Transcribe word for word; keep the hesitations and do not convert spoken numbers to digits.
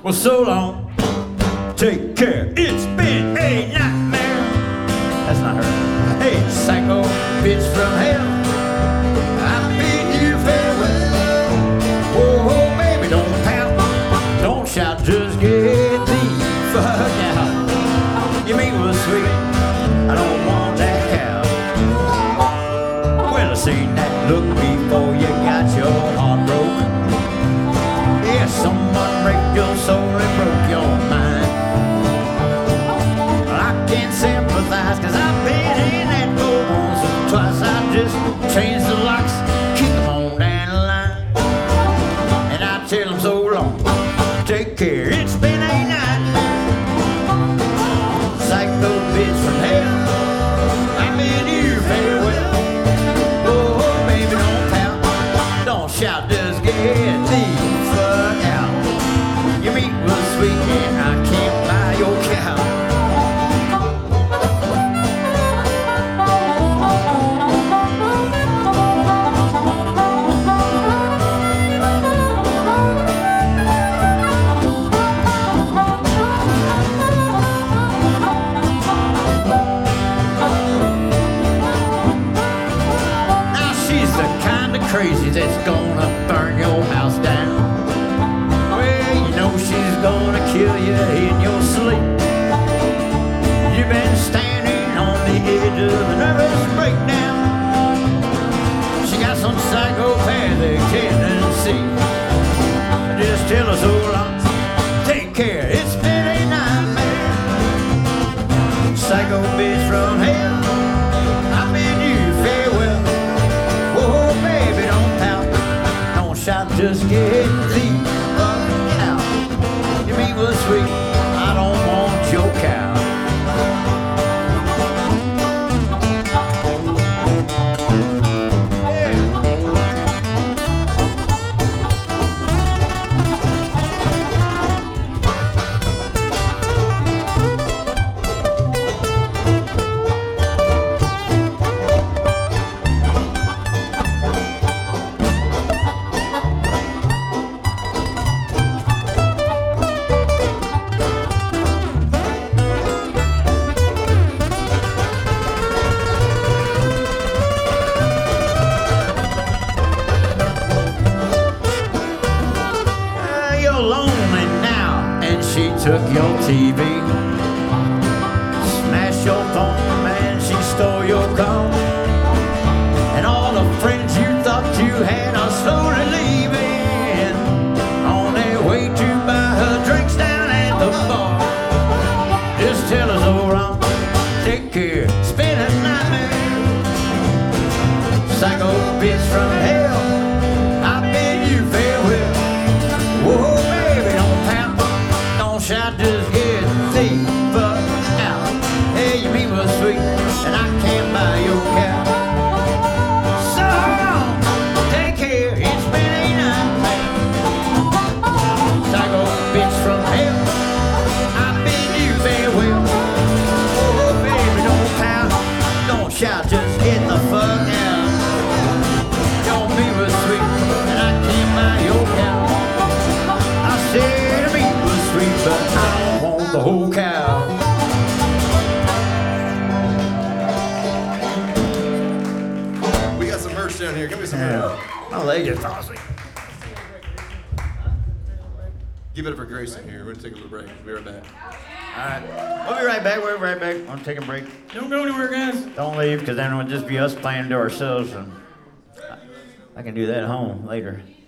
Well, so long. Take care. It's been a nightmare. That's not her. Hey, psycho bitch from hell. I bid you farewell. Whoa, whoa, baby, don't pout. Don't shout, just get the fuck out. Your meat was sweet. I don't want that cow. Well, I seen that look before you got your heart broke. Yeah, someone raped your soul and broke your mind. Well, I can't sympathize, cause I've been in that boat once or twice. I just changed the locks, keep them on down the line. And I tell them so long, take care, it's been a nightmare. Psycho bitch from hell, I bid you farewell. Oh, baby, don't pout, don't shout, just get the fuck out. Your meat was sweet and I can't buy your cow. Crazy that's gonna burn your house down. Well, you know she's gonna kill you in your sleep. You've been standing on the edge of a nervous breakdown. She got some psychopathic tendency. Just tell us so long, take care, it's been a nightmare. Psycho bitch from hell, I bid you farewell. Shout, just get the fuck out. Your meat was sweet, I don't want your cow. Took your T V, smashed your phone, and she stole your car. And all the friends you thought you had are slowly leaving, on their way to buy her drinks down at the bar. Just tell us so wrong, take care, it's been a nightmare. Psycho bitch from hell, I bid you farewell. Whoa, baby, don't pout. Shout, just get the fuck out. Hey, your meat was sweet, and I can't buy your cow. So long, take care, it's been a nightmare. Psycho bitch from hell, I bid you farewell. Oh, baby, don't pout, don't shout, just get the fuck out. Your meat was sweet, and I can't buy your cow. I said the meat was sweet, but I don't want the whole cow. We got some merch down here. Give me some Yeah. merch. My leg is tossing. Give it up for Grayson here. We're gonna take a little break. We'll be right back. All right. We'll be right back. We'll be right back. I'm taking a break. Don't go anywhere, guys. Don't leave, because then it'll just be us playing to ourselves, and I can do that at home later.